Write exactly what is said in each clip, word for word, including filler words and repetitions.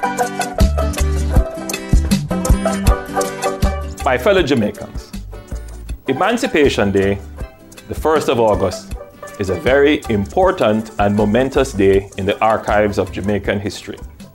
My fellow Jamaicans, Emancipation Day, the first of August, is a very important and momentous day in the archives of Jamaican history.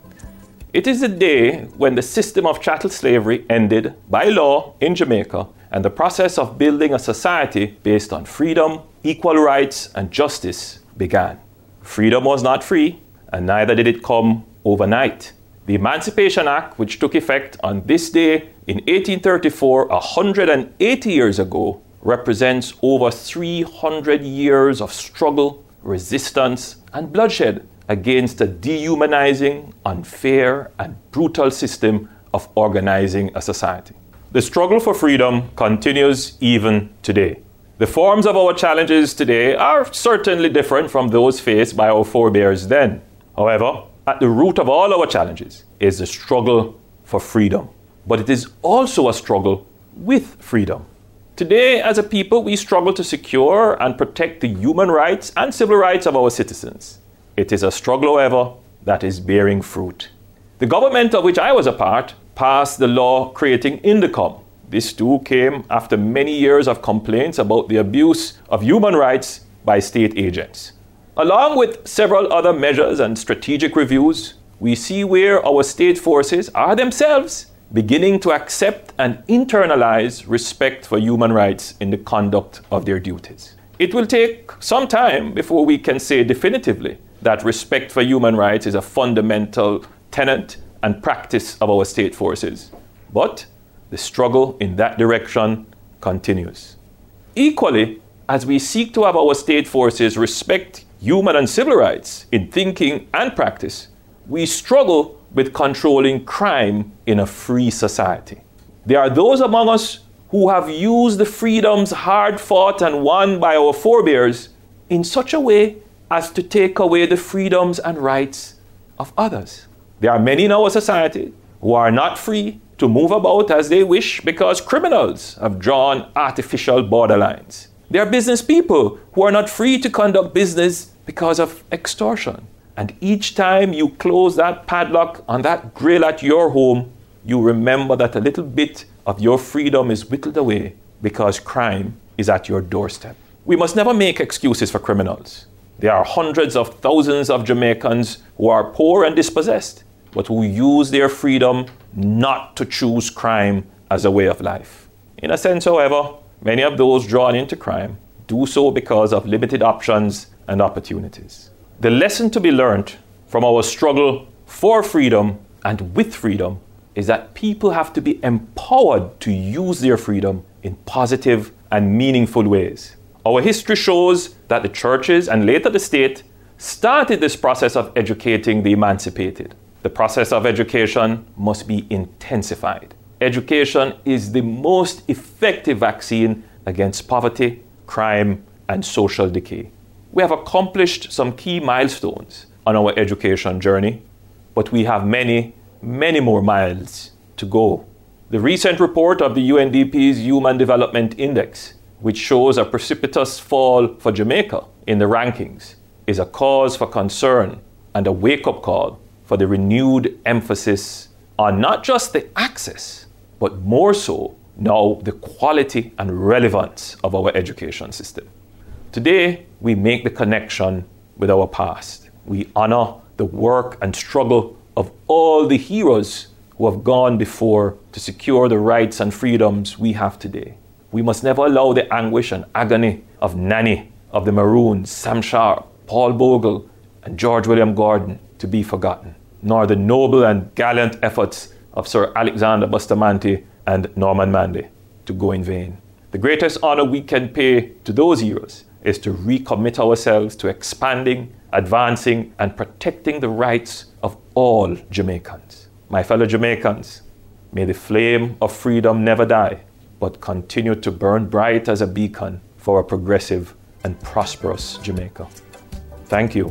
It is the day when the system of chattel slavery ended by law in Jamaica and the process of building a society based on freedom, equal rights, and justice began. Freedom was not free, and neither did it come overnight. The Emancipation Act, which took effect on this day in eighteen thirty-four, one hundred eighty years ago, represents over three hundred years of struggle, resistance, and bloodshed against a dehumanizing, unfair, and brutal system of organizing a society. The struggle for freedom continues even today. The forms of our challenges today are certainly different from those faced by our forebears then. However, at the root of all our challenges is the struggle for freedom. But it is also a struggle with freedom. Today, as a people, we struggle to secure and protect the human rights and civil rights of our citizens. It is a struggle, however, that is bearing fruit. The government of which I was a part passed the law creating Indicom. This too came after many years of complaints about the abuse of human rights by state agents. Along with several other measures and strategic reviews, we see where our state forces are themselves beginning to accept and internalize respect for human rights in the conduct of their duties. It will take some time before we can say definitively that respect for human rights is a fundamental tenet and practice of our state forces. But the struggle in that direction continues. Equally, as we seek to have our state forces respect human and civil rights in thinking and practice, we struggle with controlling crime in a free society. There are those among us who have used the freedoms hard fought and won by our forebears in such a way as to take away the freedoms and rights of others. There are many in our society who are not free to move about as they wish because criminals have drawn artificial borderlines. There are business people who are not free to conduct business because of extortion. And each time you close that padlock on that grill at your home, you remember that a little bit of your freedom is whittled away because crime is at your doorstep. We must never make excuses for criminals. There are hundreds of thousands of Jamaicans who are poor and dispossessed, but who use their freedom not to choose crime as a way of life. In a sense, however, many of those drawn into crime do so because of limited options and opportunities. The lesson to be learned from our struggle for freedom and with freedom is that people have to be empowered to use their freedom in positive and meaningful ways. Our history shows that the churches and later the state started this process of educating the emancipated. The process of education must be intensified. Education is the most effective vaccine against poverty, crime, and social decay. We have accomplished some key milestones on our education journey, but we have many, many more miles to go. The recent report of the U N D P's Human Development Index, which shows a precipitous fall for Jamaica in the rankings, is a cause for concern and a wake-up call for the renewed emphasis on not just the access, but more so now the quality and relevance of our education system. Today, we make the connection with our past. We honor the work and struggle of all the heroes who have gone before to secure the rights and freedoms we have today. We must never allow the anguish and agony of Nanny, of the Maroons, Sam Sharp, Paul Bogle, and George William Gordon to be forgotten, nor the noble and gallant efforts of Sir Alexander Bustamante and Norman Manley to go in vain. The greatest honor we can pay to those heroes is to recommit ourselves to expanding, advancing, and protecting the rights of all Jamaicans. My fellow Jamaicans, may the flame of freedom never die, but continue to burn bright as a beacon for a progressive and prosperous Jamaica. Thank you,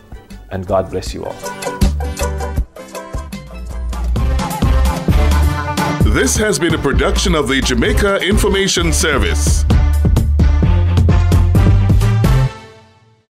and God bless you all. This has been a production of the Jamaica Information Service.